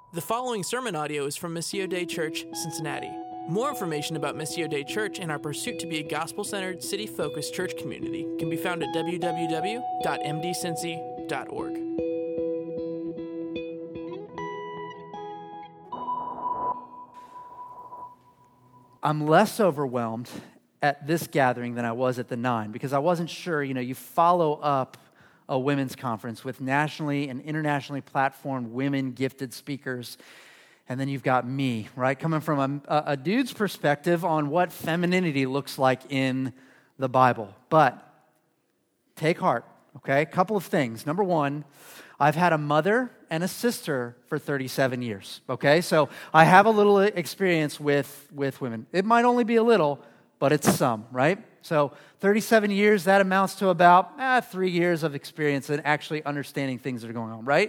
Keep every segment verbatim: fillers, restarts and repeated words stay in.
The following sermon audio is from Missio Dei Church, Cincinnati. More information about Missio Dei Church and our pursuit to be a gospel-centered, city-focused church community can be found at w w w dot m d cincy dot org. I'm less overwhelmed at this gathering than I was at the nine because I wasn't sure, you know, you follow up a women's conference with nationally and internationally platformed women gifted speakers, and then you've got me, right, coming from a, a dude's perspective on what femininity looks like in the Bible. But take heart, okay? A couple of things. Number one, I've had a mother and a sister for thirty-seven years, okay? So I have a little experience with, with women. It might only be a little, but it's some, right? So thirty-seven years, that amounts to about eh, three years of experience in actually understanding things that are going on, right?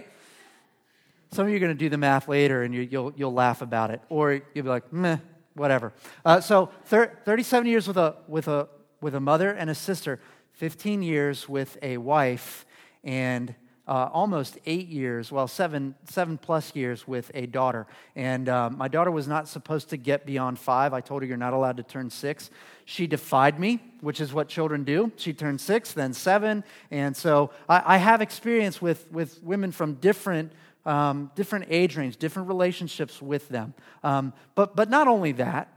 Some of you are going to do the math later and you, you'll you'll laugh about it, or you'll be like, meh, whatever. Uh, so thir- thirty-seven years with a with a with a mother and a sister, fifteen years with a wife, and Uh, almost eight years, well, seven, seven plus years with a daughter. And um, my daughter was not supposed to get beyond five. I told her you're not allowed to turn six. She defied me, which is what children do. She turned six, then seven. And so I, I have experience with, with women from different um, different age range, different relationships with them. Um, but but not only that,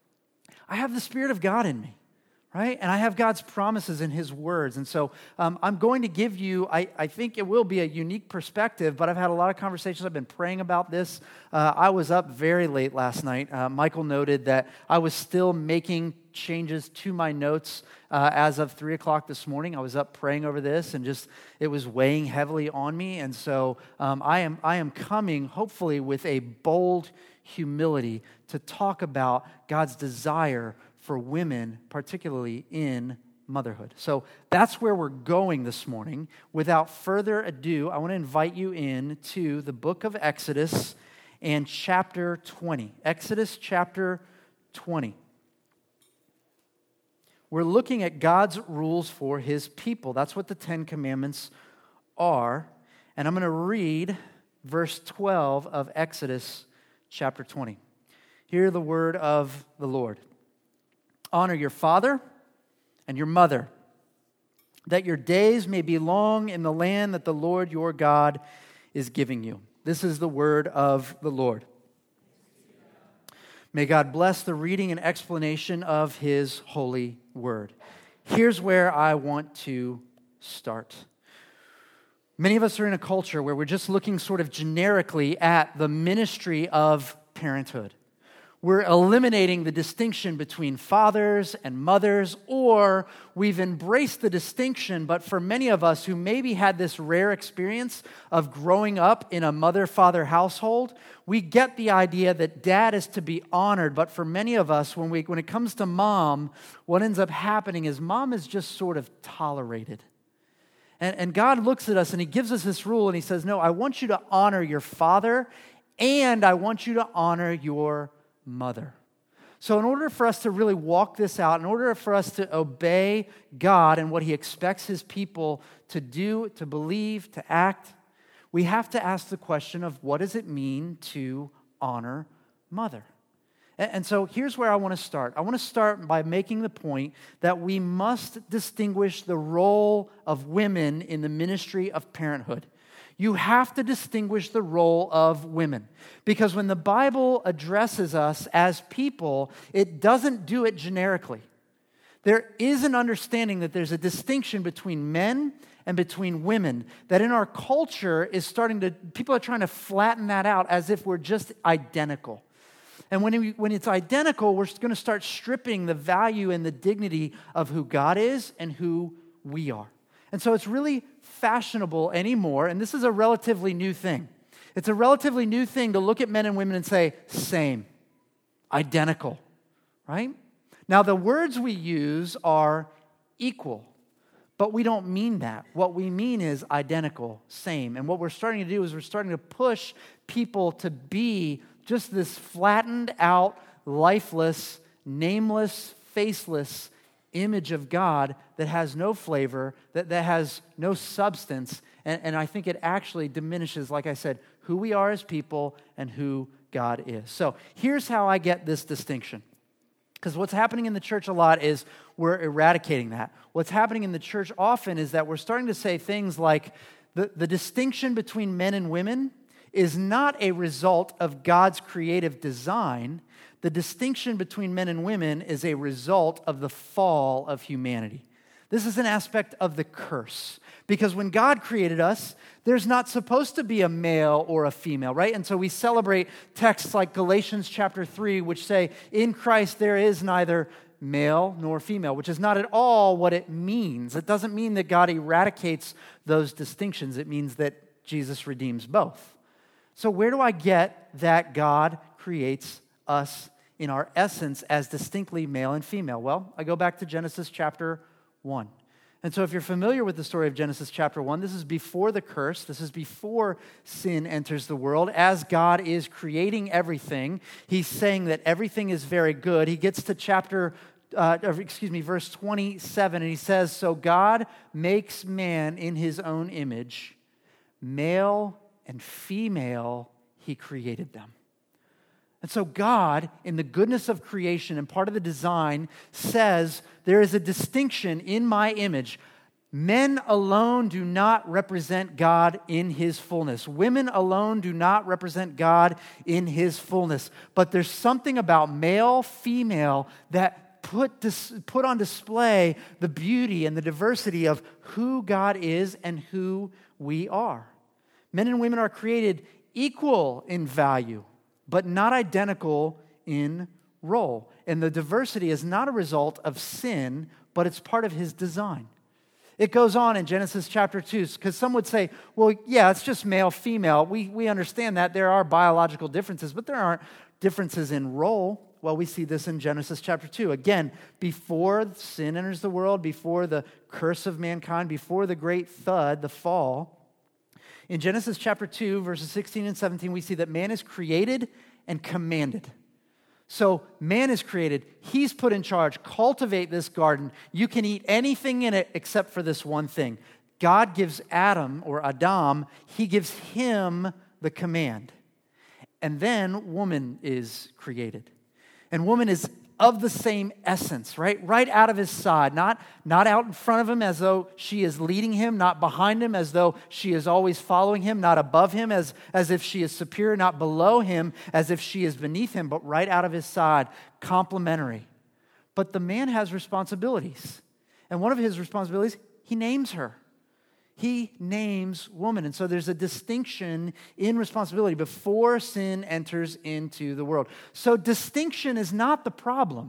I have the Spirit of God in me. Right? And I have God's promises in His words. And so um, I'm going to give you, I, I think it will be a unique perspective, but I've had a lot of conversations. I've been praying about this. Uh, I was up very late last night. Uh, Michael noted that I was still making changes to my notes uh, as of three o'clock this morning. I was up praying over this and just, it was weighing heavily on me. And so um, I am I am coming, hopefully, with a bold humility to talk about God's desire for women, particularly in motherhood. So that's where we're going this morning. Without further ado, I want to invite you in to the book of Exodus and chapter twenty. Exodus chapter twenty. We're looking at God's rules for His people. That's what the Ten Commandments are. And I'm going to read verse twelve of Exodus chapter twenty. Hear the word of the Lord. Honor your father and your mother, that your days may be long in the land that the Lord your God is giving you. This is the word of the Lord. May God bless the reading and explanation of His holy word. Here's where I want to start. Many of us are in a culture where we're just looking sort of generically at the ministry of parenthood. We're eliminating the distinction between fathers and mothers, or we've embraced the distinction, but for many of us who maybe had this rare experience of growing up in a mother-father household, we get the idea that dad is to be honored, but for many of us, when we when it comes to mom, what ends up happening is mom is just sort of tolerated. And, and God looks at us and He gives us this rule and He says, no, I want you to honor your father and I want you to honor your mother. So in order for us to really walk this out, in order for us to obey God and what He expects His people to do, to believe, to act, we have to ask the question of what does it mean to honor mother? And, and so here's where I want to start. I want to start by making the point that we must distinguish the role of women in the ministry of parenthood. You have to distinguish the role of women. Because when the Bible addresses us as people, it doesn't do it generically. There is an understanding that there's a distinction between men and between women that in our culture is starting to, people are trying to flatten that out as if we're just identical. And when, we, when it's identical, we're going to start stripping the value and the dignity of who God is and who we are. And so it's really fashionable anymore, and this is a relatively new thing. It's a relatively new thing to look at men and women and say, same, identical, right? Now, the words we use are equal, but we don't mean that. What we mean is identical, same. And what we're starting to do is we're starting to push people to be just this flattened out, lifeless, nameless, faceless image of God that has no flavor, that, that has no substance, And, and I think it actually diminishes, like I said, who we are as people and who God is. So here's how I get this distinction. Because what's happening in the church a lot is we're eradicating that. What's happening in the church often is that we're starting to say things like the, the distinction between men and women is not a result of God's creative design. The distinction between men and women is a result of the fall of humanity. This is an aspect of the curse. Because when God created us, there's not supposed to be a male or a female, right? And so we celebrate texts like Galatians chapter three, which say, in Christ there is neither male nor female, which is not at all what it means. It doesn't mean that God eradicates those distinctions. It means that Jesus redeems both. So where do I get that God creates us in our essence as distinctly male and female? Well, I go back to Genesis chapter one. And so if you're familiar with the story of Genesis chapter one, this is before the curse. This is before sin enters the world. As God is creating everything, he's saying that everything is very good. He gets to chapter, uh, or excuse me, verse twenty-seven, and he says, so God makes man in his own image, male and female, he created them. And so God, in the goodness of creation and part of the design, says there is a distinction in my image. Men alone do not represent God in his fullness. Women alone do not represent God in his fullness. But there's something about male, female that put, dis- put on display the beauty and the diversity of who God is and who we are. Men and women are created equal in value, but not identical in role. And the diversity is not a result of sin, but it's part of his design. It goes on in Genesis chapter two, because some would say, well, yeah, it's just male, female. We, we understand that there are biological differences, but there aren't differences in role. Well, we see this in Genesis chapter two. Again, before sin enters the world, before the curse of mankind, before the great thud, the fall, in Genesis chapter two, verses sixteen and seventeen, we see that man is created and commanded. So man is created. He's put in charge. Cultivate this garden. You can eat anything in it except for this one thing. God gives Adam, or Adam, he gives him the command. And then woman is created. And woman is of the same essence, right? Right out of his side, not, not out in front of him as though she is leading him, not behind him as though she is always following him, not above him as, as if she is superior, not below him as if she is beneath him, but right out of his side, complementary. But the man has responsibilities. And one of his responsibilities, he names her. He names woman. And so there's a distinction in responsibility before sin enters into the world. So distinction is not the problem.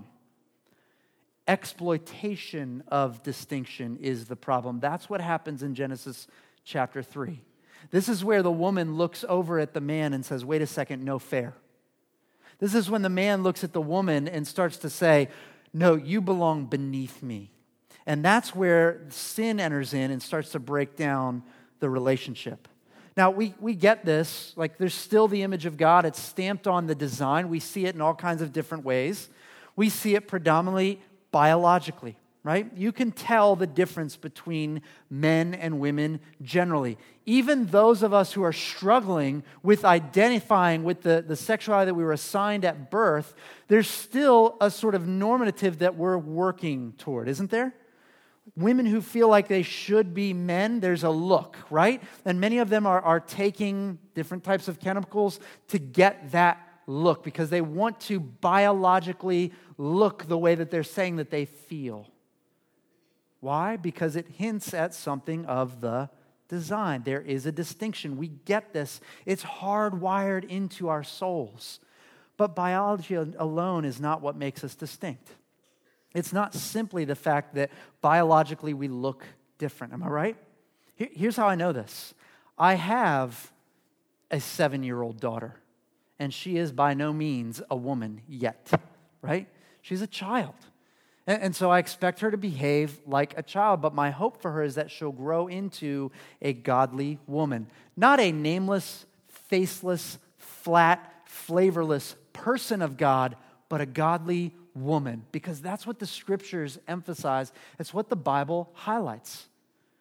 Exploitation of distinction is the problem. That's what happens in Genesis chapter three. This is where the woman looks over at the man and says, wait a second, no fair. This is when the man looks at the woman and starts to say, no, you belong beneath me. And that's where sin enters in and starts to break down the relationship. Now, we, we get this. Like, there's still the image of God. It's stamped on the design. We see it in all kinds of different ways. We see it predominantly biologically, right? You can tell the difference between men and women generally. Even those of us who are struggling with identifying with the, the sexuality that we were assigned at birth, there's still a sort of normative that we're working toward, isn't there? Women who feel like they should be men, there's a look, right? And many of them are, are taking different types of chemicals to get that look because they want to biologically look the way that they're saying that they feel. Why? Because it hints at something of the design. There is a distinction. We get this. It's hardwired into our souls. But biology alone is not what makes us distinct. It's not simply the fact that biologically we look different. Am I right? Here's how I know this. I have a seven-year-old daughter, and she is by no means a woman yet, right? She's a child. And so I expect her to behave like a child, but my hope for her is that she'll grow into a godly woman. Not a nameless, faceless, flat, flavorless person of God, but a godly woman, because that's what the scriptures emphasize. It's what the Bible highlights.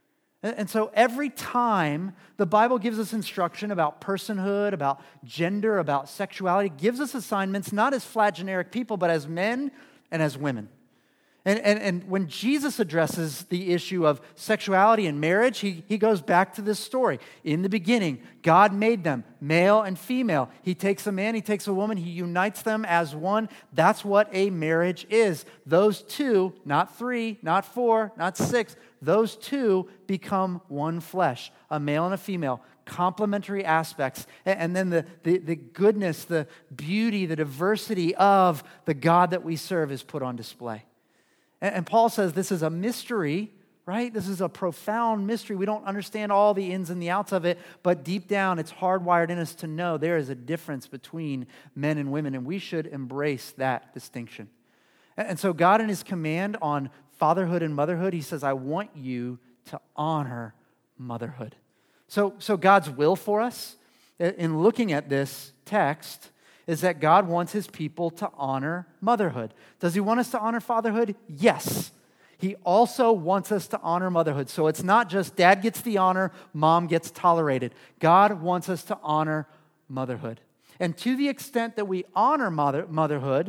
And so every time the Bible gives us instruction about personhood, about gender, about sexuality, it gives us assignments not as flat generic people, but as men and as women. And, and, and when Jesus addresses the issue of sexuality and marriage, he, he goes back to this story. In the beginning, God made them, male and female. He takes a man, he takes a woman, he unites them as one. That's what a marriage is. Those two, not three, not four, not six, those two become one flesh, a male and a female, complementary aspects. And then the, the, the goodness, the beauty, the diversity of the God that we serve is put on display. And Paul says this is a mystery, right? This is a profound mystery. We don't understand all the ins and the outs of it, but deep down it's hardwired in us to know there is a difference between men and women, and we should embrace that distinction. And so God, in his command on fatherhood and motherhood, he says, I want you to honor motherhood. So, so God's will for us in looking at this text is that God wants his people to honor motherhood. Does he want us to honor fatherhood? Yes. He also wants us to honor motherhood. So it's not just dad gets the honor, mom gets tolerated. God wants us to honor motherhood. And to the extent that we honor mother, motherhood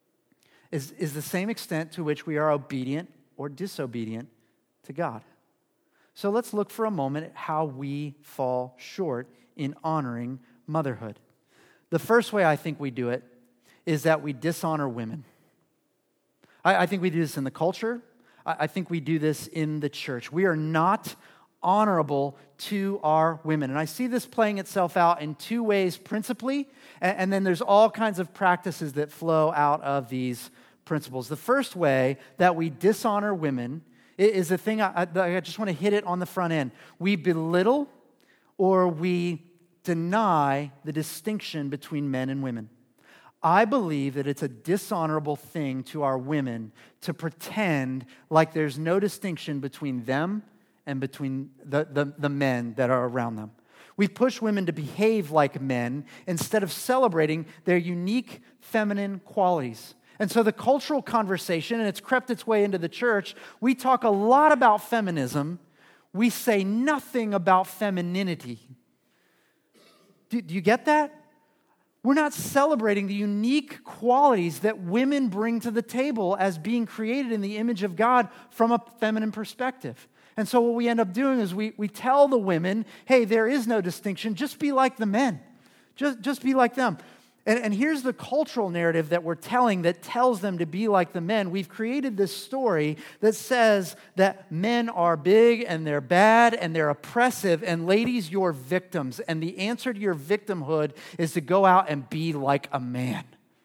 is, is the same extent to which we are obedient or disobedient to God. So let's look for a moment at how we fall short in honoring motherhood. The first way I think we do it is that we dishonor women. I, I think we do this in the culture. I, I think we do this in the church. We are not honorable to our women. And I see this playing itself out in two ways principally, and, and then there's all kinds of practices that flow out of these principles. The first way that we dishonor women is the thing, I, I, I just want to hit it on the front end. We belittle or we deny the distinction between men and women. I believe that it's a dishonorable thing to our women to pretend like there's no distinction between them and between the, the, the men that are around them. We push women to behave like men instead of celebrating their unique feminine qualities. And so the cultural conversation, and it's crept its way into the church, we talk a lot about feminism. We say nothing about femininity. Do, do you get that? We're not celebrating the unique qualities that women bring to the table as being created in the image of God from a feminine perspective. And so what we end up doing is we, we tell the women, hey, there is no distinction. Just be like the men. Just, just be like them. And, and here's the cultural narrative that we're telling that tells them to be like the men. We've created this story that says that men are big and they're bad and they're oppressive, and ladies, you're victims. And the answer to your victimhood is to go out and be like a man.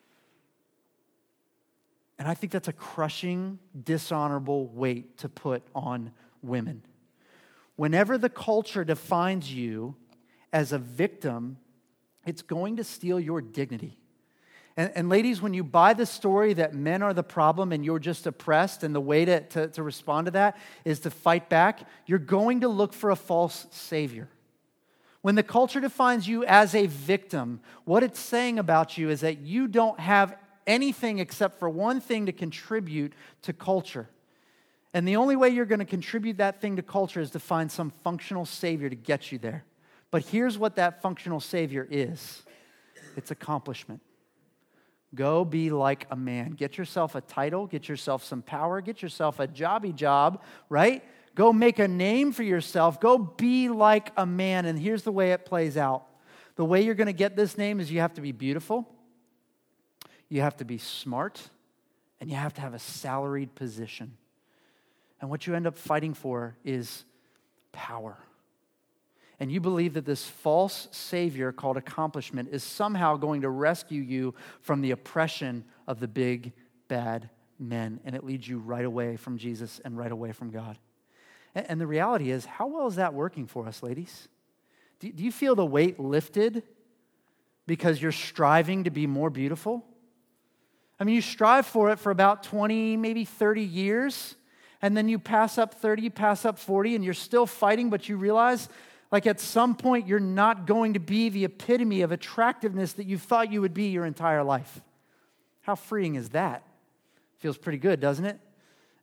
And I think that's a crushing, dishonorable weight to put on women. Whenever the culture defines you as a victim, it's going to steal your dignity. And, and ladies, when you buy the story that men are the problem and you're just oppressed, and the way to, to, to respond to that is to fight back, you're going to look for a false savior. When the culture defines you as a victim, what it's saying about you is that you don't have anything except for one thing to contribute to culture. And the only way you're going to contribute that thing to culture is to find some functional savior to get you there. But here's what that functional savior is. It's accomplishment. Go be like a man. Get yourself a title, get yourself some power, get yourself a jobby job, right? Go make a name for yourself. Go be like a man. And here's the way it plays out. The way you're going to get this name is you have to be beautiful, you have to be smart, and you have to have a salaried position. And what you end up fighting for is power. And you believe that this false savior called accomplishment is somehow going to rescue you from the oppression of the big, bad men. And it leads you right away from Jesus and right away from God. And the reality is, how well is that working for us, ladies? Do you feel the weight lifted because you're striving to be more beautiful? I mean, you strive for it for about twenty, maybe thirty years, and then you pass up thirty, you pass up forty, and you're still fighting, but you realize, like at some point, you're not going to be the epitome of attractiveness that you thought you would be your entire life. How freeing is that? Feels pretty good, doesn't it?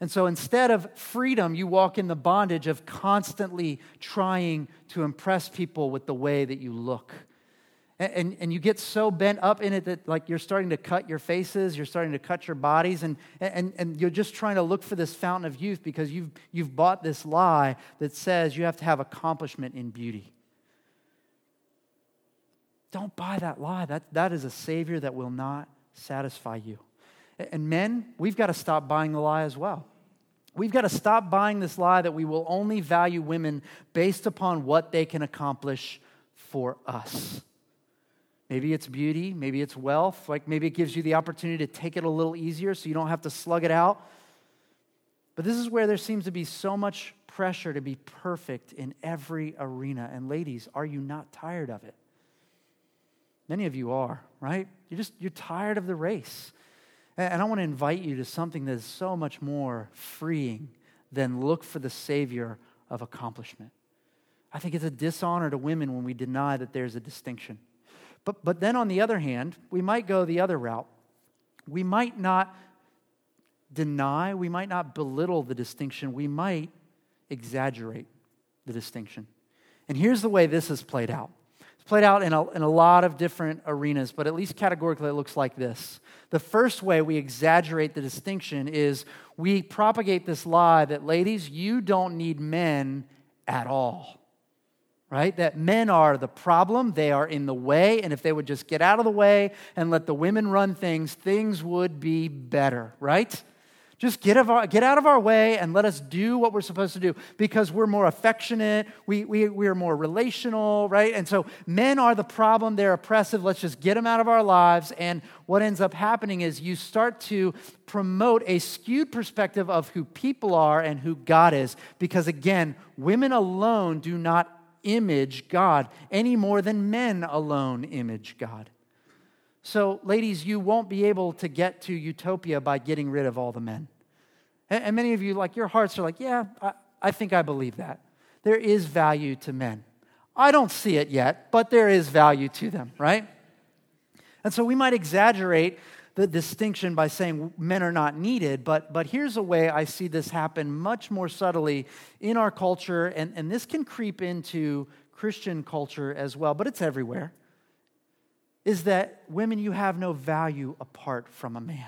And so instead of freedom, you walk in the bondage of constantly trying to impress people with the way that you look. And, and, and you get so bent up in it that like you're starting to cut your faces, you're starting to cut your bodies, and, and, and you're just trying to look for this fountain of youth because you've, you've bought this lie that says you have to have accomplishment in beauty. Don't buy that lie. That, that is a Savior that will not satisfy you. And men, we've got to stop buying the lie as well. We've got to stop buying this lie that we will only value women based upon what they can accomplish for us. Maybe it's beauty, maybe it's wealth, like maybe it gives you the opportunity to take it a little easier so you don't have to slug it out. But this is where there seems to be so much pressure to be perfect in every arena. And ladies, are you not tired of it? Many of you are, right? You're just, you're tired of the race. And I want to invite you to something that is so much more freeing than look for the Savior of accomplishment. I think it's a dishonor to women when we deny that there's a distinction. But, but then on the other hand, we might go the other route. We might not deny, we might not belittle the distinction, we might exaggerate the distinction. And here's the way this is played out. It's played out in a, in a lot of different arenas, but at least categorically it looks like this. The first way we exaggerate the distinction is we propagate this lie that, ladies, you don't need men at all, right? That men are the problem, they are in the way, and if they would just get out of the way and let the women run things, things would be better, right? Just get, of our, get out of our way and let us do what we're supposed to do because we're more affectionate, we, we, we're more relational, right? And so men are the problem, they're oppressive, let's just get them out of our lives. And what ends up happening is you start to promote a skewed perspective of who people are and who God is. Because again, women alone do not image God any more than men alone image God. So, ladies, you won't be able to get to utopia by getting rid of all the men. And, and many of you, like, your hearts are like, yeah, I, I think I believe that. There is value to men. I don't see it yet, but there is value to them, right? And so we might exaggerate the distinction by saying men are not needed, but, but here's a way I see this happen much more subtly in our culture, and, and this can creep into Christian culture as well, but it's everywhere. Is that women, you have no value apart from a man.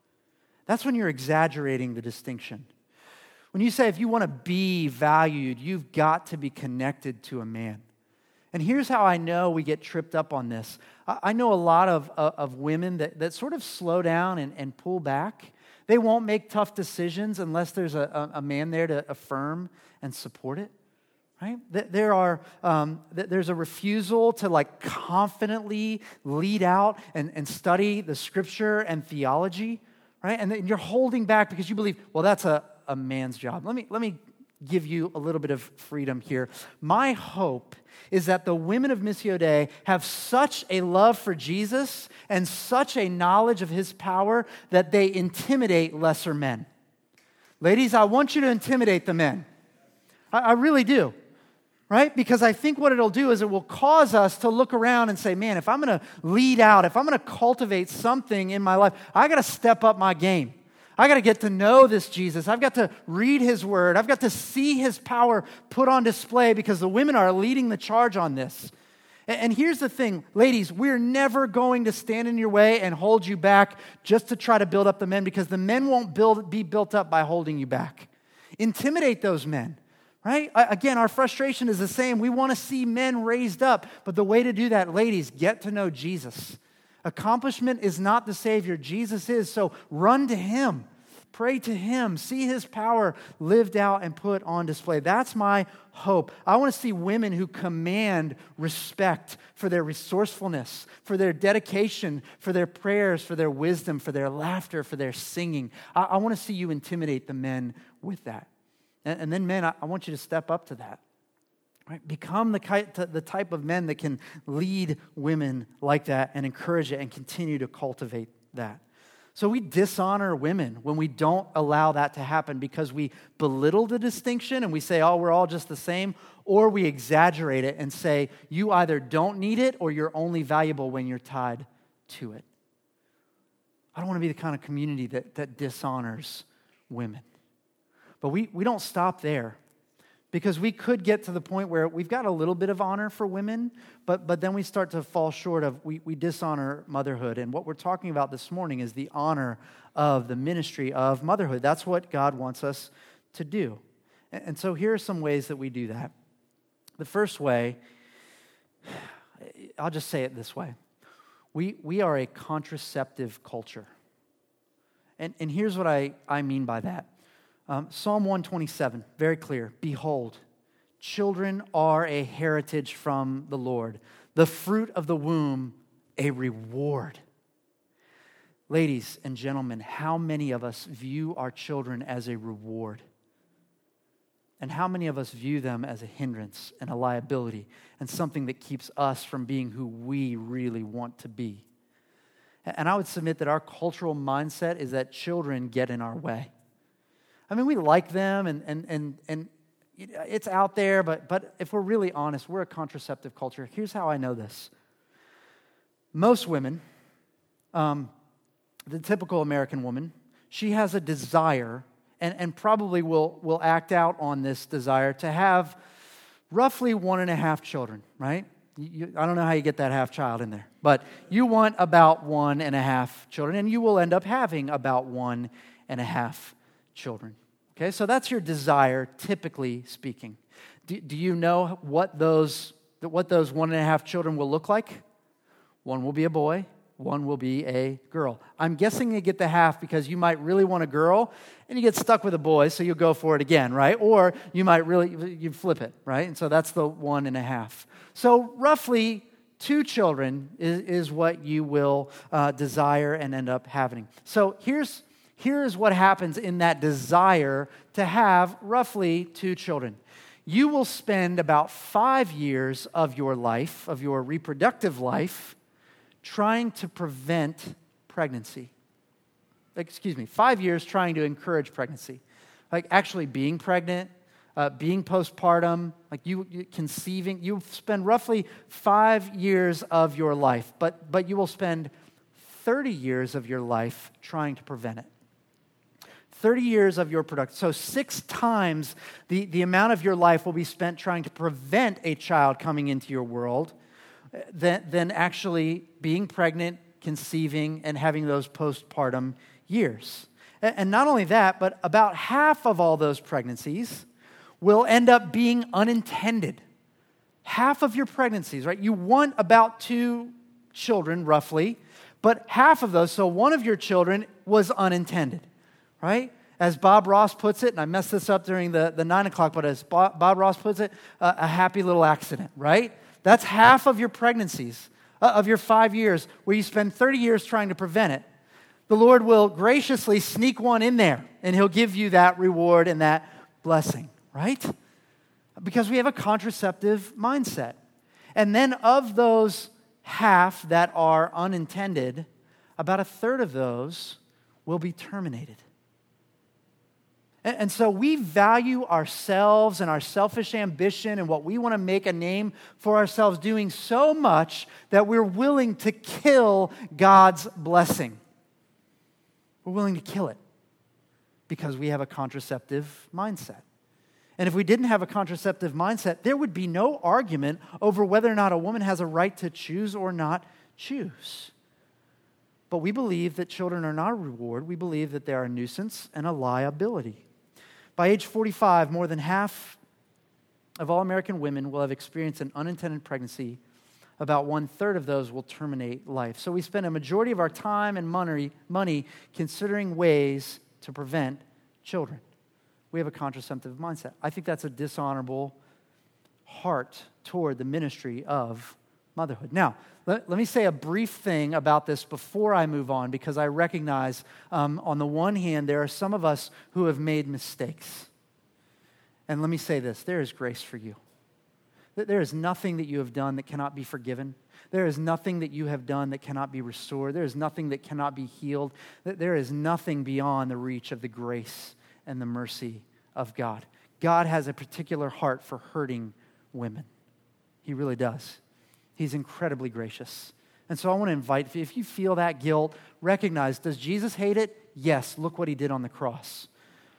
That's when you're exaggerating the distinction. When you say if you want to be valued, you've got to be connected to a man. And here's how I know we get tripped up on this. I know a lot of, of women that, that sort of slow down and, and pull back. They won't make tough decisions unless there's a, a man there to affirm and support it. Right? There are, um, there's a refusal to like confidently lead out and, and study the scripture and theology, right? And then you're holding back because you believe, well, that's a, a man's job. Let me, let me give you a little bit of freedom here. My hope is that the women of Missio Dei have such a love for Jesus and such a knowledge of his power that they intimidate lesser men. Ladies, I want you to intimidate the men. I, I really do. Right? Because I think what it'll do is it will cause us to look around and say, man, if I'm going to lead out, if I'm going to cultivate something in my life, I got to step up my game. I got to get to know this Jesus. I've got to read his word. I've got to see his power put on display because the women are leading the charge on this. And here's the thing, ladies, we're never going to stand in your way and hold you back just to try to build up the men because the men won't build, be built up by holding you back. Intimidate those men. Right? Again, our frustration is the same. We want to see men raised up. But the way to do that, ladies, get to know Jesus. Accomplishment is not the Savior. Jesus is. So run to him. Pray to him. See his power lived out and put on display. That's my hope. I want to see women who command respect for their resourcefulness, for their dedication, for their prayers, for their wisdom, for their laughter, for their singing. I, I want to see you intimidate the men with that. And then, men, I want you to step up to that. Right? Become the, the type of men that can lead women like that and encourage it and continue to cultivate that. So we dishonor women when we don't allow that to happen because we belittle the distinction and we say, oh, we're all just the same, or we exaggerate it and say, you either don't need it or you're only valuable when you're tied to it. I don't want to be the kind of community that, that dishonors women. But we, we don't stop there, because we could get to the point where we've got a little bit of honor for women, but, but then we start to fall short of, we, we dishonor motherhood. And what we're talking about this morning is the honor of the ministry of motherhood. That's what God wants us to do. And, and so here are some ways that we do that. The first way, I'll just say it this way. We, we are a contraceptive culture. And, and here's what I, I mean by that. Um, Psalm one twenty-seven, very clear. Behold, children are a heritage from the Lord, the fruit of the womb, a reward. Ladies and gentlemen, how many of us view our children as a reward? And how many of us view them as a hindrance and a liability and something that keeps us from being who we really want to be? And I would submit that our cultural mindset is that children get in our way. I mean, we like them, and and and and it's out there, but but if we're really honest, we're a contraceptive culture. Here's how I know this. Most women, um, the typical American woman, she has a desire, and, and probably will, will act out on this desire to have roughly one and a half children, right? You, you, I don't know how you get that half child in there, but you want about one and a half children, and you will end up having about one and a half children. Okay, so that's your desire, typically speaking. Do, do you know what those what those one and a half children will look like? One will be a boy, one will be a girl. I'm guessing you get the half because you might really want a girl, and you get stuck with a boy, so you'll go for it again, right? Or you might really, you flip it, right? And so that's the one and a half. So roughly two children is, is what you will uh, desire and end up having. So here's Here's what happens in that desire to have roughly two children. You will spend about five years of your life, of your reproductive life, trying to prevent pregnancy. Excuse me, five years trying to encourage pregnancy. Like actually being pregnant, uh, being postpartum, like you, you conceiving. You spend roughly five years of your life, but, but you will spend thirty years of your life trying to prevent it. thirty years of your production. So six times the, the amount of your life will be spent trying to prevent a child coming into your world than, than actually being pregnant, conceiving, and having those postpartum years. And not only that, but about half of all those pregnancies will end up being unintended. Half of your pregnancies, right? You want about two children, roughly, but half of those, so one of your children was unintended. Right? As Bob Ross puts it, and I messed this up during the, the nine o'clock, but as Bob, Bob Ross puts it, uh, a happy little accident, right? That's half of your pregnancies, uh, of your five years, where you spend thirty years trying to prevent it. The Lord will graciously sneak one in there, and He'll give you that reward and that blessing, right? Because we have a contraceptive mindset. And then of those half that are unintended, about a third of those will be terminated. And so we value ourselves and our selfish ambition and what we want to make a name for ourselves doing so much that we're willing to kill God's blessing. We're willing to kill it because we have a contraceptive mindset. And if we didn't have a contraceptive mindset, there would be no argument over whether or not a woman has a right to choose or not choose. But we believe that children are not a reward. We believe that they are a nuisance and a liability. By age forty-five, more than half of all American women will have experienced an unintended pregnancy. About one-third of those will terminate life. So we spend a majority of our time and money, money considering ways to prevent children. We have a contraceptive mindset. I think that's a dishonorable heart toward the ministry of motherhood. Now, let, let me say a brief thing about this before I move on, because I recognize, um, on the one hand, there are some of us who have made mistakes. And let me say this, there is grace for you. There is nothing that you have done that cannot be forgiven. There is nothing that you have done that cannot be restored. There is nothing that cannot be healed. There is nothing beyond the reach of the grace and the mercy of God. God has a particular heart for hurting women. He really does. He's incredibly gracious. And so I want to invite, if you feel that guilt, recognize, does Jesus hate it? Yes, look what He did on the cross.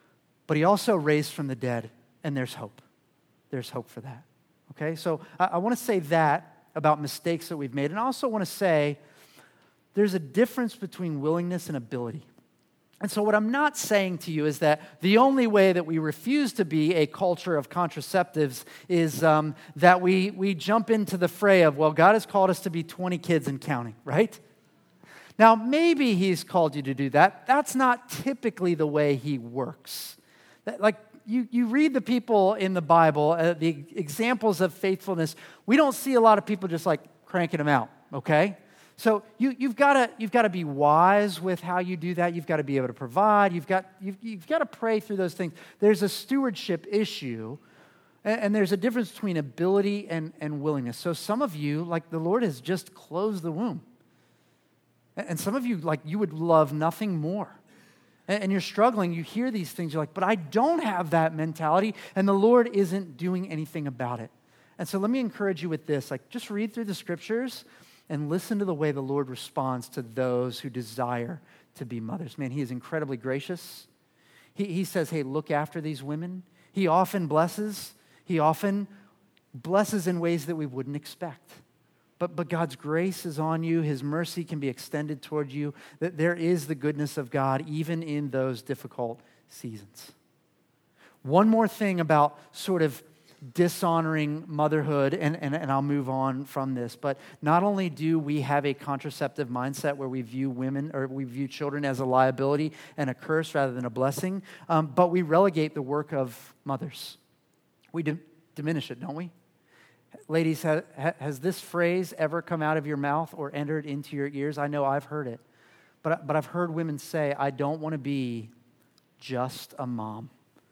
but he also raised from the dead, and there's hope. There's hope for that. Okay, so I, I want to say that about mistakes that we've made, and I also want to say there's a difference between willingness and ability. And so what I'm not saying to you is that the only way that we refuse to be a culture of contraceptives is um, that we, we jump into the fray of, well, God has called us to be twenty kids and counting, right? Now, maybe he's called you to do that. That's not typically the way he works. That, like, you, you read the people in the Bible, uh, the examples of faithfulness, we don't see a lot of people just like cranking them out, okay? So you, you've got to you've got to be wise with how you do that. You've got to be able to provide. You've got you've, you've got to pray through those things. There's a stewardship issue, and, and there's a difference between ability and, and willingness. So some of you, like the Lord has just closed the womb, and, and some of you, like you would love nothing more, and, and you're struggling. You hear these things, you're like, but I don't have that mentality, and the Lord isn't doing anything about it. And so let me encourage you with this: like just read through the scriptures and listen to the way the Lord responds to those who desire to be mothers. Man, he is incredibly gracious. He, he says, hey, look after these women. He often blesses. He often blesses in ways that we wouldn't expect. But, but God's grace is on you. His mercy can be extended toward you. That there is the goodness of God even in those difficult seasons. One more thing about sort of dishonoring motherhood, and, and, and I'll move on from this, but not only do we have a contraceptive mindset where we view women or we view children as a liability and a curse rather than a blessing, um, but we relegate the work of mothers. We d- diminish it, don't we? Ladies, ha, ha, has this phrase ever come out of your mouth or entered into your ears? I know I've heard it, but, but I've heard women say, I don't want to be just a mom.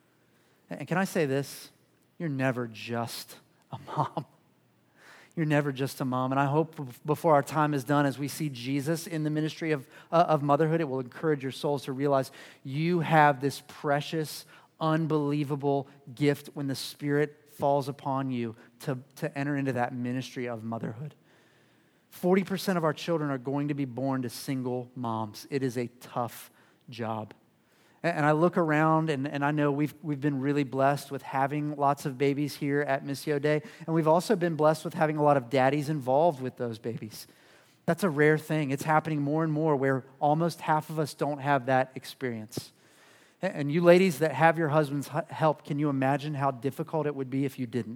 And can I say this? You're never just a mom. You're never just a mom. And I hope before our time is done, as we see Jesus in the ministry of, uh, of motherhood, it will encourage your souls to realize you have this precious, unbelievable gift when the Spirit falls upon you to, to enter into that ministry of motherhood. forty percent of our children are going to be born to single moms. It is a tough job. And I look around, and, and I know we've we've been really blessed with having lots of babies here at Missio Dei, and we've also been blessed with having a lot of daddies involved with those babies. That's a rare thing. It's happening more and more where almost half of us don't have that experience. And you ladies that have your husband's help, can you imagine how difficult it would be if you didn't?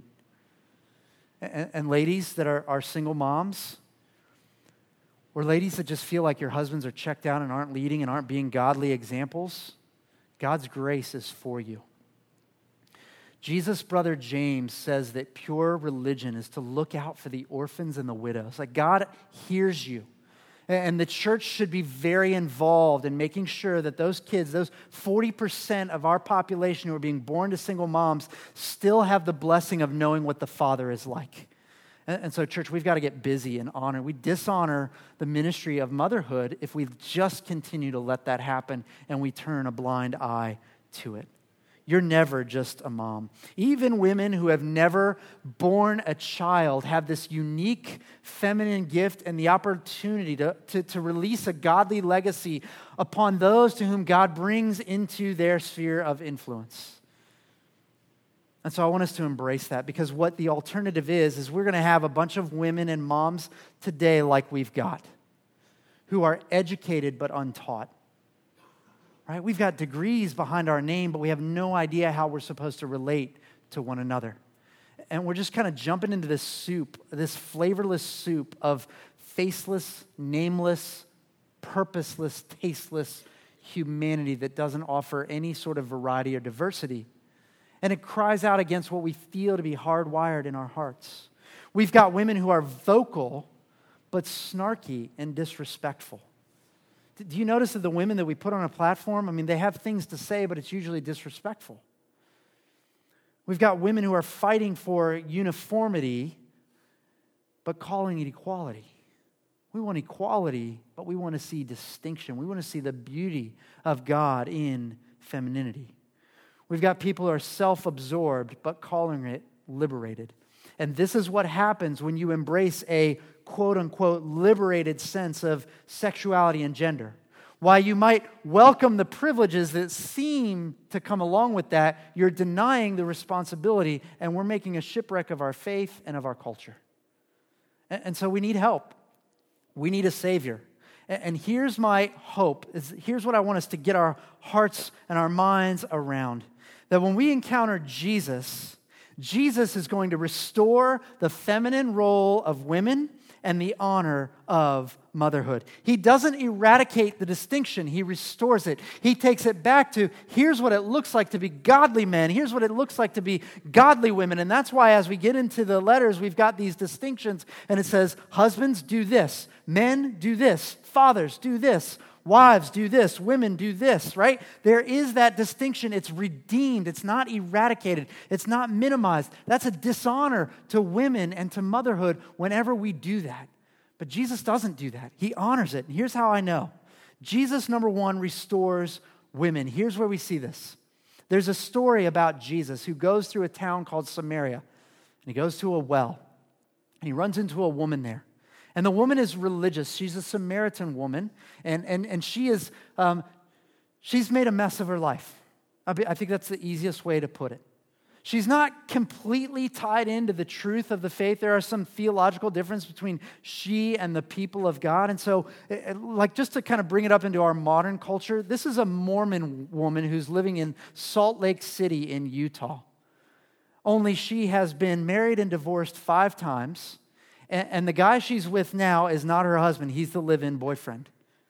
And, and ladies that are, are single moms, or ladies that just feel like your husbands are checked out and aren't leading and aren't being godly examples, God's grace is for you. Jesus' brother James says that pure religion is to look out for the orphans and the widows. Like God hears you. And the church should be very involved in making sure that those kids, those forty percent of our population who are being born to single moms, still have the blessing of knowing what the Father is like. And so, church, we've got to get busy and honor. We dishonor the ministry of motherhood if we just continue to let that happen and we turn a blind eye to it. You're never just a mom. Even women who have never born a child have this unique feminine gift and the opportunity to, to, to release a godly legacy upon those to whom God brings into their sphere of influence. And so I want us to embrace that, because what the alternative is, is we're going to have a bunch of women and moms today like we've got, who are educated but untaught. Right? We've got degrees behind our name, but we have no idea how we're supposed to relate to one another. And we're just kind of jumping into this soup, this flavorless soup of faceless, nameless, purposeless, tasteless humanity that doesn't offer any sort of variety or diversity. And it cries out against what we feel to be hardwired in our hearts. We've got women who are vocal, but snarky and disrespectful. Do you notice that the women that we put on a platform, I mean, they have things to say, but it's usually disrespectful. We've got women who are fighting for uniformity, but calling it equality. We want equality, but we want to see distinction. We want to see the beauty of God in femininity. We've got people who are self-absorbed, but calling it liberated. And this is what happens when you embrace a quote-unquote liberated sense of sexuality and gender. While you might welcome the privileges that seem to come along with that, you're denying the responsibility, and we're making a shipwreck of our faith and of our culture. And, and so we need help. We need a Savior. And, and here's my hope. Is, here's what I want us to get our hearts and our minds around. That when we encounter Jesus, Jesus is going to restore the feminine role of women and the honor of motherhood. He doesn't eradicate the distinction. He restores it. He takes it back to, here's what it looks like to be godly men. Here's what it looks like to be godly women. And that's why as we get into the letters, we've got these distinctions. And it says, husbands, do this. Men, do this. Fathers, do this. Wives, do this. Women, do this, right? There is that distinction. It's redeemed. It's not eradicated. It's not minimized. That's a dishonor to women and to motherhood whenever we do that. But Jesus doesn't do that. He honors it. And here's how I know. Jesus, number one, restores women. Here's where we see this. There's a story about Jesus who goes through a town called Samaria. And he goes to a well. And he runs into a woman there. And the woman is religious. She's a Samaritan woman, and, and, and she is, um, she's made a mess of her life. I, be, I think that's the easiest way to put it. She's not completely tied into the truth of the faith. There are some theological difference between she and the people of God. And so, like, just to kind of bring it up into our modern culture, this is a Mormon woman who's living in Salt Lake City in Utah. Only she has been married and divorced five times. And the guy she's with now is not her husband. He's the live-in boyfriend.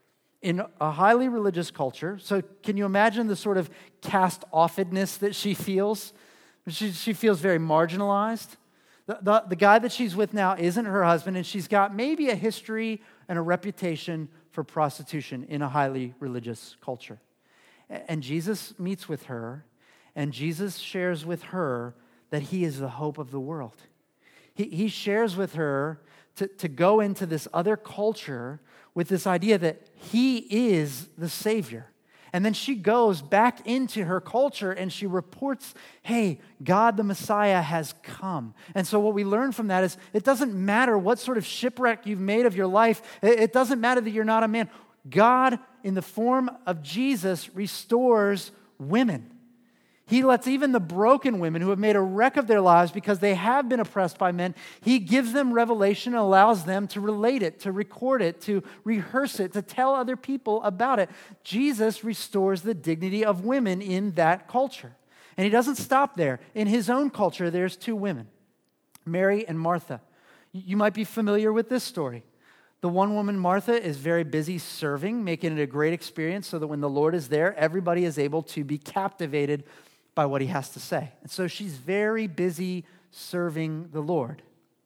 In a highly religious culture, so can you imagine the sort of cast-offedness that she feels? She, she feels very marginalized. The, the, the guy that she's with now isn't her husband, and she's got maybe a history and a reputation for prostitution in a highly religious culture. And Jesus meets with her, and Jesus shares with her that he is the hope of the world. He, he shares with her to, to go into this other culture with this idea that he is the Savior. And then she goes back into her culture and she reports, hey, God the Messiah has come. And so what we learn from that is it doesn't matter what sort of shipwreck you've made of your life. It, it doesn't matter that you're not a man. God, in the form of Jesus, restores women. He lets even the broken women who have made a wreck of their lives because they have been oppressed by men, he gives them revelation and allows them to relate it, to record it, to rehearse it, to tell other people about it. Jesus restores the dignity of women in that culture. And he doesn't stop there. In his own culture, there's two women, Mary and Martha. You might be familiar with this story. The one woman, Martha, is very busy serving, making it a great experience so that when the Lord is there, everybody is able to be captivated by what he has to say. And so she's very busy serving the Lord.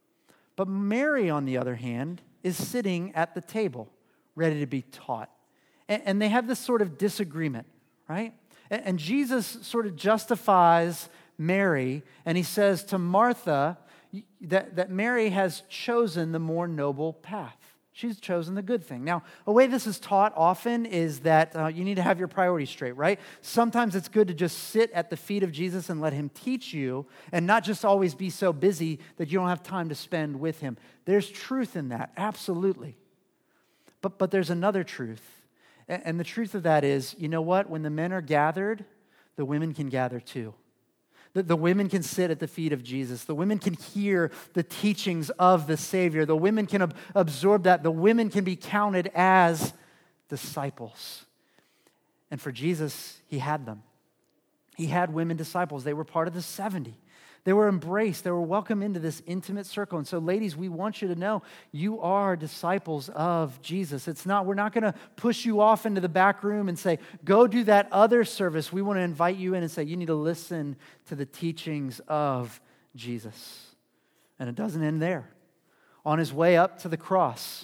But Mary, on the other hand, is sitting at the table, ready to be taught. And, and they have this sort of disagreement, right? And, and Jesus sort of justifies Mary, and he says to Martha that, that Mary has chosen the more noble path. She's chosen the good thing. Now, a way this is taught often is that uh, you need to have your priorities straight, right? Sometimes it's good to just sit at the feet of Jesus and let him teach you and not just always be so busy that you don't have time to spend with him. There's truth in that, absolutely. But, but there's another truth. And, and the truth of that is, you know what? When the men are gathered, the women can gather too. The, the women can sit at the feet of Jesus. The women can hear the teachings of the Savior. The women can ab- absorb that. The women can be counted as disciples. And for Jesus, he had them. He had women disciples. They were part of the seventy. They were embraced. They were welcomed into this intimate circle. And so, ladies, we want you to know you are disciples of Jesus. It's not, we're not going to push you off into the back room and say, go do that other service. We want to invite you in and say, you need to listen to the teachings of Jesus. And it doesn't end there. On his way up to the cross,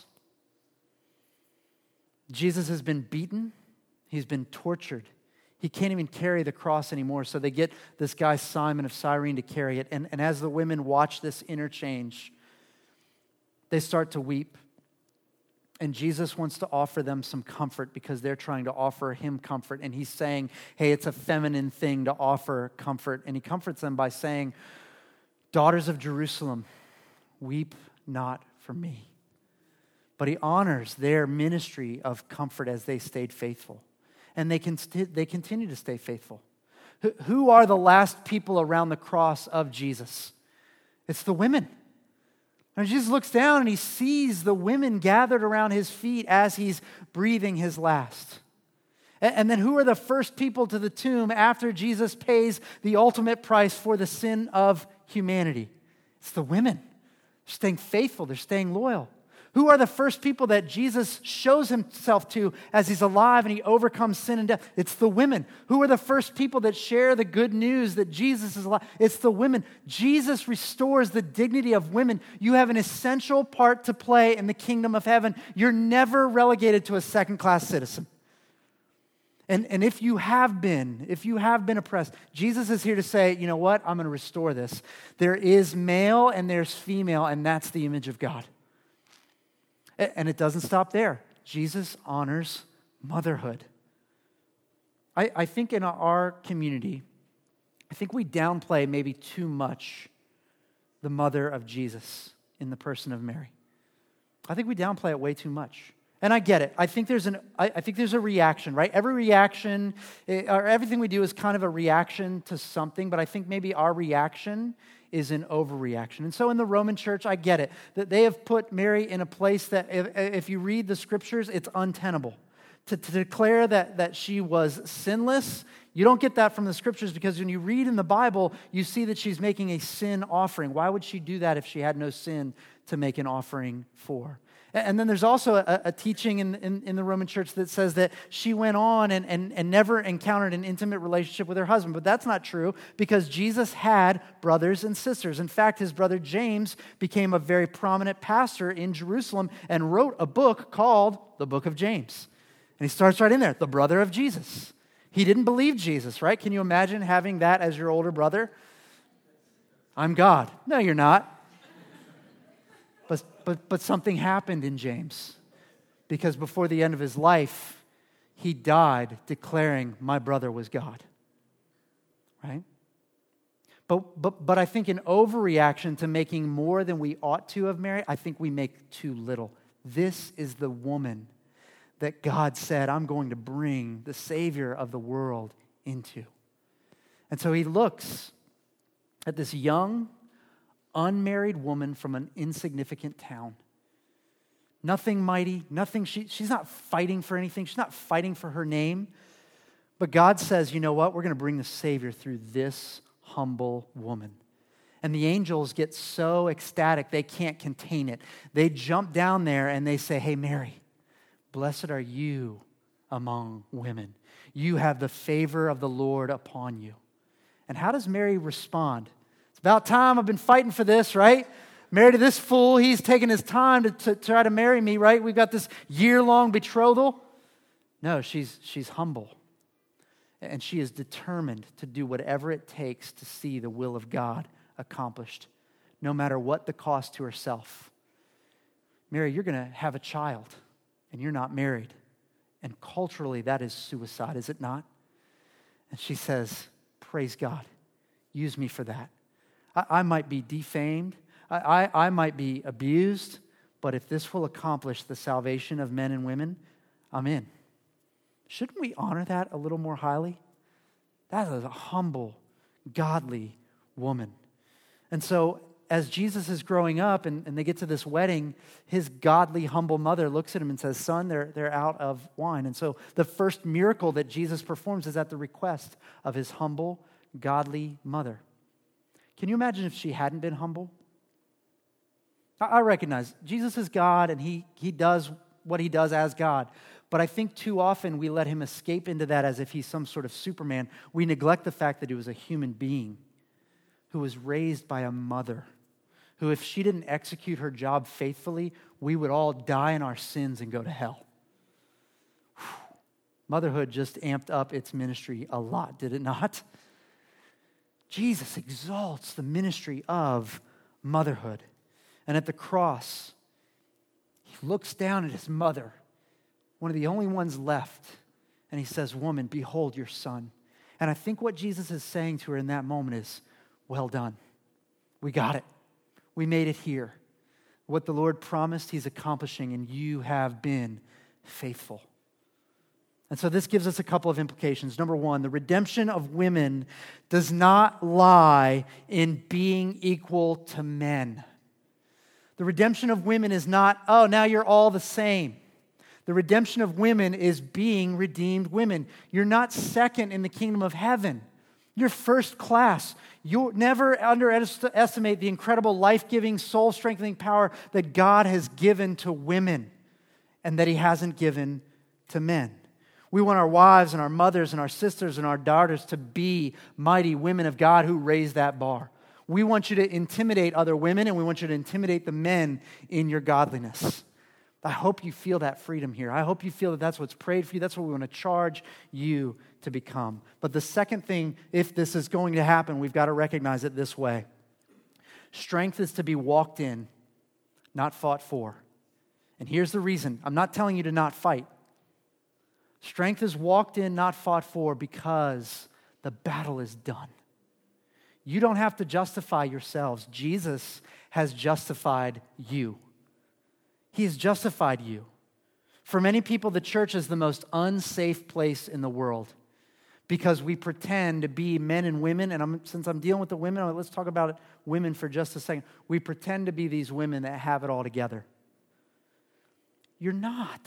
Jesus has been beaten. He's been tortured. He can't even carry the cross anymore, so they get this guy Simon of Cyrene to carry it. And, and as the women watch this interchange, they start to weep. And Jesus wants to offer them some comfort because they're trying to offer him comfort. And he's saying, hey, it's a feminine thing to offer comfort. And he comforts them by saying, daughters of Jerusalem, weep not for me, but he honors their ministry of comfort as they stayed faithful. And they can st- they continue to stay faithful. Wh- who are the last people around the cross of Jesus? It's the women. And Jesus looks down and he sees the women gathered around his feet as he's breathing his last. And, and then who are the first people to the tomb after Jesus pays the ultimate price for the sin of humanity? It's the women. They're staying faithful. They're staying loyal. Who are the first people that Jesus shows himself to as he's alive and he overcomes sin and death? It's the women. Who are the first people that share the good news that Jesus is alive? It's the women. Jesus restores the dignity of women. You have an essential part to play in the kingdom of heaven. You're never relegated to a second-class citizen. And, and if you have been, if you have been oppressed, Jesus is here to say, you know what? I'm going to restore this. There is male and there's female, and that's the image of God. And it doesn't stop there. Jesus honors motherhood. I, I think in our community, I think we downplay maybe too much the mother of Jesus in the person of Mary. I think we downplay it way too much. And I get it. I think there's an. I, I think there's a reaction, right? Every reaction, or everything we do is kind of a reaction to something, but I think maybe our reaction is an overreaction. And so in the Roman church, I get it, that they have put Mary in a place that if, if you read the scriptures, it's untenable. To, to declare that, that she was sinless, you don't get that from the scriptures because when you read in the Bible, you see that she's making a sin offering. Why would she do that if she had no sin to make an offering for? And then there's also a, a teaching in, in, in the Roman church that says that she went on and, and, and never encountered an intimate relationship with her husband. But that's not true because Jesus had brothers and sisters. In fact, his brother James became a very prominent pastor in Jerusalem and wrote a book called the Book of James. And he starts right in there, the brother of Jesus. He didn't believe Jesus, right? Can you imagine having that as your older brother? I'm God. No, you're not. But, but, but something happened in James because before the end of his life, he died declaring, my brother was God, right? But, but, but I think in overreaction to making more than we ought to of Mary, I think we make too little. This is the woman that God said, I'm going to bring the Savior of the world into. And so he looks at this young, unmarried woman from an insignificant town. Nothing mighty, nothing, she, she's not fighting for anything. She's not fighting for her name. But God says, you know what? We're going to bring the Savior through this humble woman. And the angels get so ecstatic, they can't contain it. They jump down there and they say, hey, Mary, blessed are you among women. You have the favor of the Lord upon you. And how does Mary respond? It's about time. I've been fighting for this, right? Married to this fool. He's taking his time to, to try to marry me, right? We've got this year-long betrothal. No, she's, she's humble. And she is determined to do whatever it takes to see the will of God accomplished, no matter what the cost to herself. Mary, you're going to have a child, and you're not married. And culturally, that is suicide, is it not? And she says, praise God. Use me for that. I might be defamed, I, I, I might be abused, but if this will accomplish the salvation of men and women, I'm in. Shouldn't we honor that a little more highly? That is a humble, godly woman. And so as Jesus is growing up and, and they get to this wedding, his godly, humble mother looks at him and says, son, they're, they're out of wine. And so the first miracle that Jesus performs is at the request of his humble, godly mother. Can you imagine if she hadn't been humble? I recognize Jesus is God and he, he does what he does as God. But I think too often we let him escape into that as if he's some sort of Superman. We neglect the fact that he was a human being who was raised by a mother, who if she didn't execute her job faithfully, we would all die in our sins and go to hell. Whew. Motherhood just amped up its ministry a lot, did it not? Jesus exalts the ministry of motherhood. And at the cross, he looks down at his mother, one of the only ones left, and he says, woman, behold your son. And I think what Jesus is saying to her in that moment is, well done. We got it. We made it here. What the Lord promised, he's accomplishing, and you have been faithful. And so this gives us a couple of implications. Number one, the redemption of women does not lie in being equal to men. The redemption of women is not, oh, now you're all the same. The redemption of women is being redeemed women. You're not second in the kingdom of heaven. You're first class. You'll never underestimate the incredible life-giving, soul-strengthening power that God has given to women and that he hasn't given to men. We want our wives and our mothers and our sisters and our daughters to be mighty women of God who raise that bar. We want you to intimidate other women, and we want you to intimidate the men in your godliness. I hope you feel that freedom here. I hope you feel that that's what's prayed for you. That's what we want to charge you to become. But the second thing, if this is going to happen, we've got to recognize it this way. Strength is to be walked in, not fought for. And here's the reason. I'm not telling you to not fight. Strength is walked in, not fought for, because the battle is done. You don't have to justify yourselves. Jesus has justified you. He has justified you. For many people, the church is the most unsafe place in the world because we pretend to be men and women, and I'm, since I'm dealing with the women, let's talk about women for just a second. We pretend to be these women that have it all together. You're not.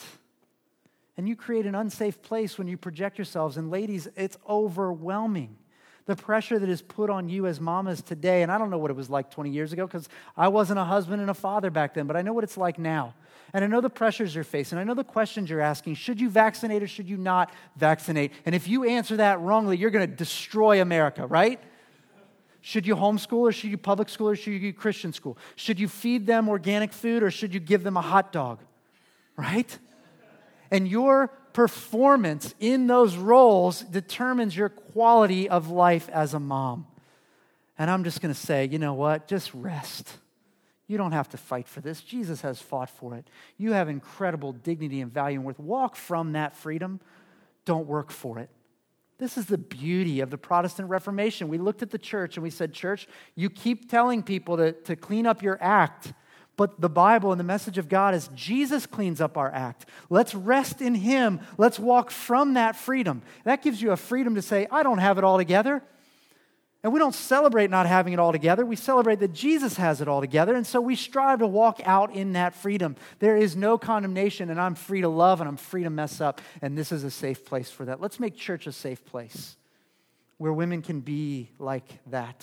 And you create an unsafe place when you project yourselves. And ladies, it's overwhelming. The pressure that is put on you as mamas today, and I don't know what it was like twenty years ago because I wasn't a husband and a father back then, but I know what it's like now. And I know the pressures you're facing. I know the questions you're asking. Should you vaccinate or should you not vaccinate? And if you answer that wrongly, you're going to destroy America, right? Should you homeschool or should you public school or should you Christian school? Should you feed them organic food or should you give them a hot dog, right? And your performance in those roles determines your quality of life as a mom. And I'm just going to say, you know what? Just rest. You don't have to fight for this. Jesus has fought for it. You have incredible dignity and value and worth. Walk from that freedom. Don't work for it. This is the beauty of the Protestant Reformation. We looked at the church and we said, church, you keep telling people to, to clean up your act. But the Bible and the message of God is Jesus cleans up our act. Let's rest in him. Let's walk from that freedom. That gives you a freedom to say, I don't have it all together. And we don't celebrate not having it all together. We celebrate that Jesus has it all together. And so we strive to walk out in that freedom. There is no condemnation, and I'm free to love, and I'm free to mess up. And this is a safe place for that. Let's make church a safe place where women can be like that.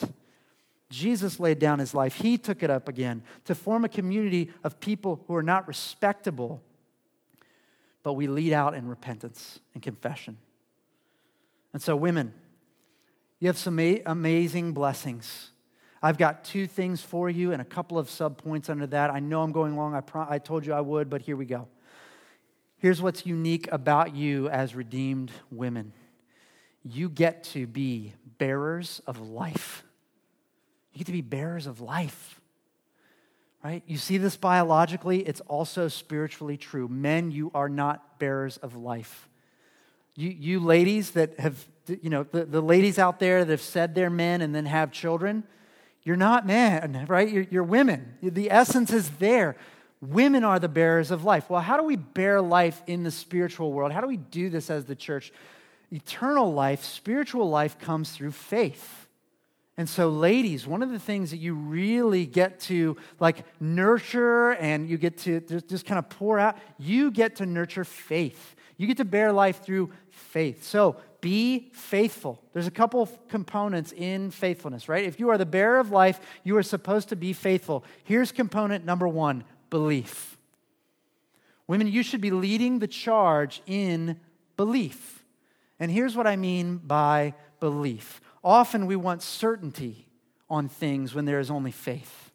Jesus laid down his life. He took it up again to form a community of people who are not respectable, but we lead out in repentance and confession. And so women, you have some amazing blessings. I've got two things for you and a couple of subpoints under that. I know I'm going long. I, pro- I told you I would, but here we go. Here's what's unique about you as redeemed women. You get to be bearers of life. You get to be bearers of life, right? You see this biologically. It's also spiritually true. Men, you are not bearers of life. You, you ladies that have, you know, the, the ladies out there that have said they're men and then have children, you're not men, right? You're, you're women. The essence is there. Women are the bearers of life. Well, how do we bear life in the spiritual world? How do we do this as the church? Eternal life, spiritual life comes through faith. And so, ladies, one of the things that you really get to like nurture and you get to just, just kind of pour out, you get to nurture faith. You get to bear life through faith. So, be faithful. There's a couple of components in faithfulness, right? If you are the bearer of life, you are supposed to be faithful. Here's component number one, belief. Women, you should be leading the charge in belief. And here's what I mean by belief. Often we want certainty on things when there is only faith.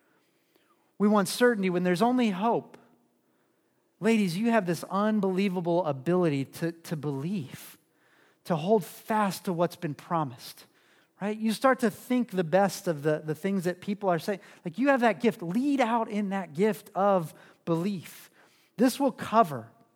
We want certainty when there's only hope. Ladies, you have this unbelievable ability to, to believe, to hold fast to what's been promised, right? You start to think the best of the, the things that people are saying. Like you have that gift. Lead out in that gift of belief. This will cover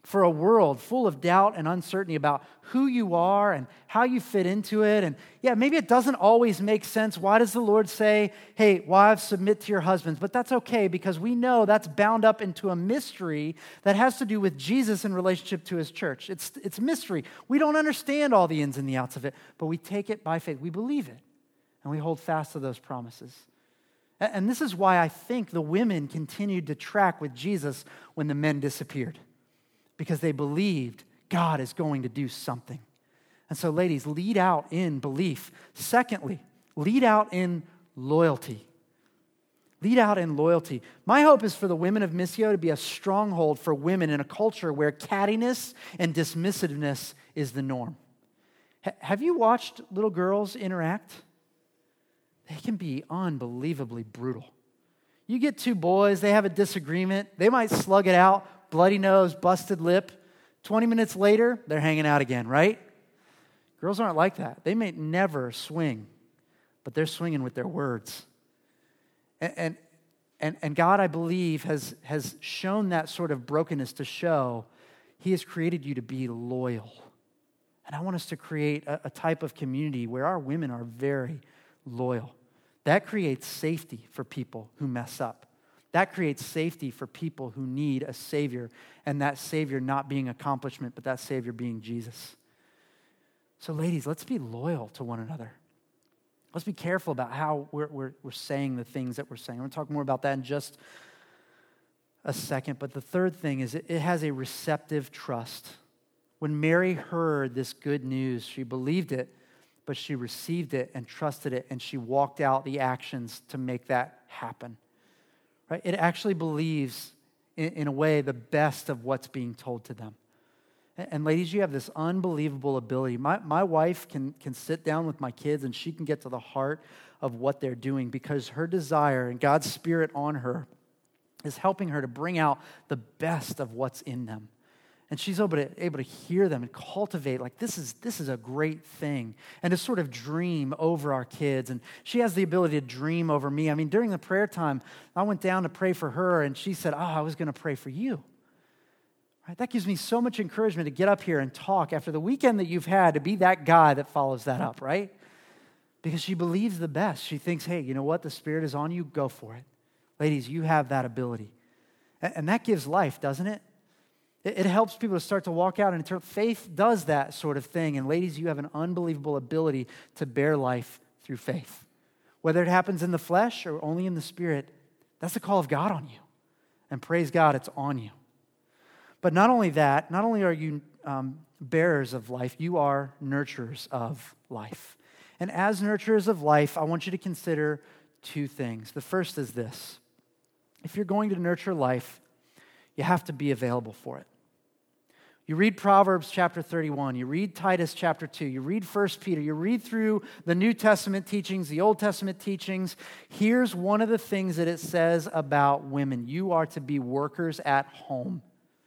for a world full of doubt and uncertainty about who you are and how you fit into it. And yeah, maybe it doesn't always make sense. Why does the Lord say, hey, wives, submit to your husbands? But that's okay, because we know that's bound up into a mystery that has to do with Jesus in relationship to his church. It's, it's mystery. We don't understand all the ins and the outs of it, but we take it by faith. We believe it, and we hold fast to those promises. And this is why I think the women continued to track with Jesus when the men disappeared, because they believed God is going to do something. And so, ladies, lead out in belief. Secondly, lead out in loyalty. Lead out in loyalty. My hope is for the women of Missio to be a stronghold for women in a culture where cattiness and dismissiveness is the norm. H- have you watched little girls interact? They can be unbelievably brutal. You get two boys, they have a disagreement, they might slug it out, bloody nose, busted lip. twenty minutes later, they're hanging out again, right? Girls aren't like that. They may never swing, but they're swinging with their words. And, and, and, and God, I believe, has, has shown that sort of brokenness to show he has created you to be loyal. And I want us to create a, a type of community where our women are very loyal. That creates safety for people who mess up. That creates safety for people who need a Savior, and that Savior not being accomplishment, but that Savior being Jesus. So ladies, let's be loyal to one another. Let's be careful about how we're, we're, we're saying the things that we're saying. We're going to talk more about that in just a second. But the third thing is it, it has a receptive trust. When Mary heard this good news, she believed it, but she received it and trusted it, and she walked out the actions to make that happen. Right? It actually believes, in, in a way, the best of what's being told to them. And, and ladies, you have this unbelievable ability. My, my wife can, can sit down with my kids, and she can get to the heart of what they're doing, because her desire and God's Spirit on her is helping her to bring out the best of what's in them. And she's able to, able to hear them and cultivate, like, this is, this is a great thing. And to sort of dream over our kids. And she has the ability to dream over me. I mean, during the prayer time, I went down to pray for her, and she said, oh, I was going to pray for you. Right? That gives me so much encouragement to get up here and talk after the weekend that you've had, to be that guy that follows that up, right? Because she believes the best. She thinks, hey, you know what? The Spirit is on you. Go for it. Ladies, you have that ability. And that gives life, doesn't it? It helps people to start to walk out, and faith does that sort of thing. And ladies, you have an unbelievable ability to bear life through faith. Whether it happens in the flesh or only in the Spirit, that's the call of God on you. And praise God, it's on you. But not only that, not only are you um, bearers of life, you are nurturers of life. And as nurturers of life, I want you to consider two things. The first is this. If you're going to nurture life, you have to be available for it. You read Proverbs chapter thirty-one, you read Titus chapter two, you read First Peter, you read through the New Testament teachings, the Old Testament teachings. Here's one of the things that it says about women. You are to be workers at home.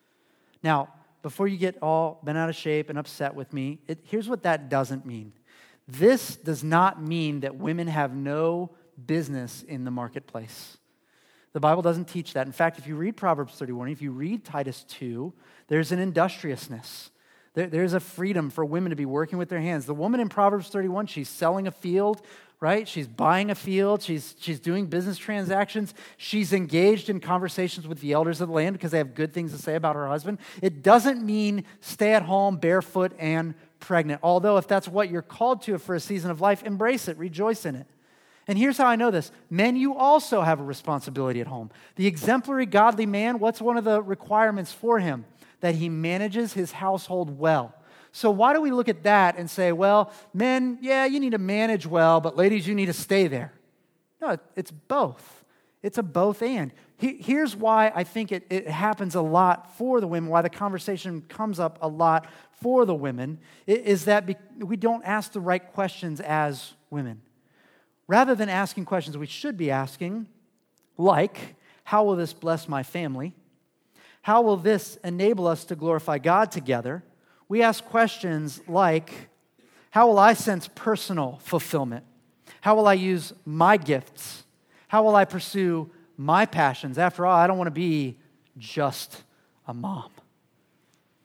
Now, before you get all bent out of shape and upset with me, it, here's what that doesn't mean. This does not mean that women have no business in the marketplace. The Bible doesn't teach that. In fact, if you read Proverbs thirty-one, if you read Titus two, there's an industriousness. There, there's a freedom for women to be working with their hands. The woman in Proverbs thirty-one, she's selling a field, right? She's buying a field. She's, she's doing business transactions. She's engaged in conversations with the elders of the land because they have good things to say about her husband. It doesn't mean stay at home, barefoot, and pregnant. Although if that's what you're called to for a season of life, embrace it, rejoice in it. And here's how I know this. Men, you also have a responsibility at home. The exemplary godly man, what's one of the requirements for him? That he manages his household well. So why do we look at that and say, well, men, yeah, you need to manage well, but ladies, you need to stay there? No, it's both. It's a both and. Here's why I think it, it happens a lot for the women, why the conversation comes up a lot for the women, is that we don't ask the right questions as women. Rather than asking questions we should be asking, like, how will this bless my family? How will this enable us to glorify God together? We ask questions like, how will I sense personal fulfillment? How will I use my gifts? How will I pursue my passions? After all, I don't want to be just a mom.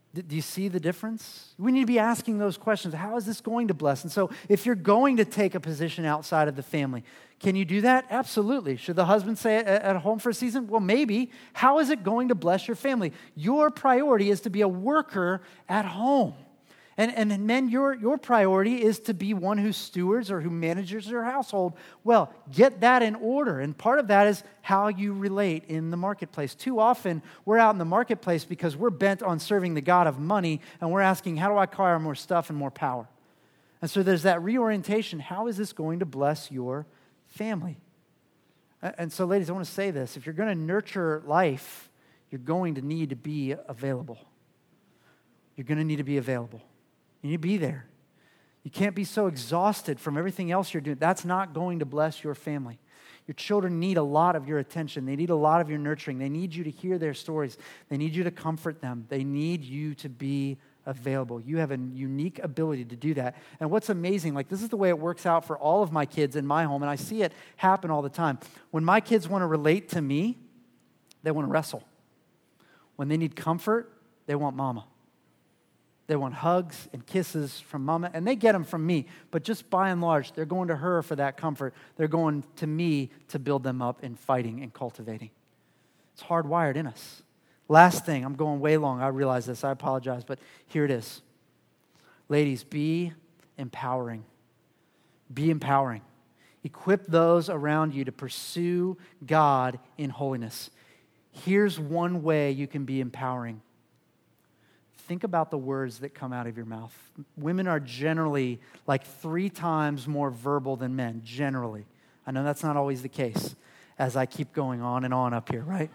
D- do you see the difference? We need to be asking those questions. How is this going to bless? And so if you're going to take a position outside of the family, can you do that? Absolutely. Should the husband stay at, at home for a season? Well, maybe. How is it going to bless your family? Your priority is to be a worker at home. And, and men, your, your priority is to be one who stewards or who manages your household. Well, get that in order. And part of that is how you relate in the marketplace. Too often, we're out in the marketplace because we're bent on serving the God of money, and we're asking, how do I acquire more stuff and more power? And so there's that reorientation. How is this going to bless your family? And so, ladies, I want to say this. If you're going to nurture life, you're going to need to be available. You're going to need to be available. You need to be there. You can't be so exhausted from everything else you're doing. That's not going to bless your family. Your children need a lot of your attention. They need a lot of your nurturing. They need you to hear their stories. They need you to comfort them. They need you to be available. You have a unique ability to do that. And what's amazing, like this is the way it works out for all of my kids in my home, and I see it happen all the time. When my kids want to relate to me, they want to wrestle. When they need comfort, they want mama. They want hugs and kisses from mama, and they get them from me. But just by and large, they're going to her for that comfort. They're going to me to build them up in fighting and cultivating. It's hardwired in us. Last thing, I'm going way long. I realize this. I apologize, but here it is. Ladies, be empowering. Be empowering. Equip those around you to pursue God in holiness. Here's one way you can be empowering. Think about the words that come out of your mouth. Women are generally like three times more verbal than men, generally. I know that's not always the case as I keep going on and on up here, right?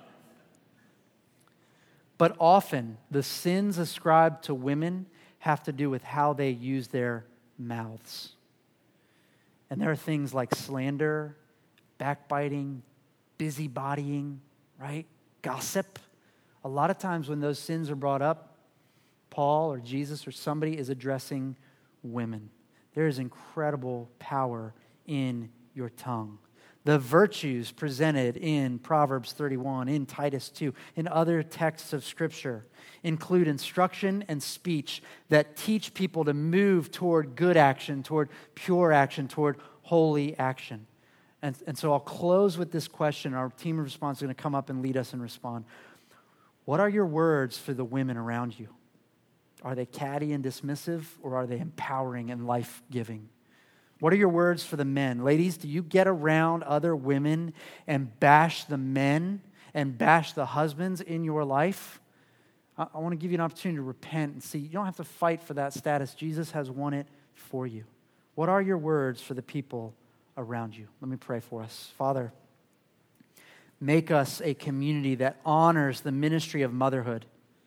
But often, the sins ascribed to women have to do with how they use their mouths. And there are things like slander, backbiting, busybodying, right? Gossip. A lot of times when those sins are brought up, Paul or Jesus or somebody is addressing women. There is incredible power in your tongue. The virtues presented in Proverbs thirty-one, in Titus two, in other texts of Scripture include instruction and speech that teach people to move toward good action, toward pure action, toward holy action. And, and so I'll close with this question. Our team of response is going to come up and lead us and respond. What are your words for the women around you? Are they catty and dismissive, or are they empowering and life-giving? What are your words for the men? Ladies, do you get around other women and bash the men and bash the husbands in your life? I, I want to give you an opportunity to repent and see. You don't have to fight for that status. Jesus has won it for you. What are your words for the people around you? Let me pray for us. Father, make us a community that honors the ministry of motherhood.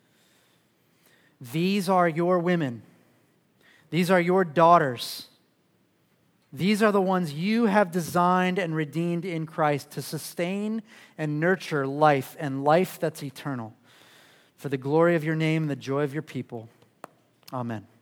These are your women. These are your daughters. These are the ones you have designed and redeemed in Christ to sustain and nurture life, and life that's eternal. For the glory of your name and the joy of your people. Amen.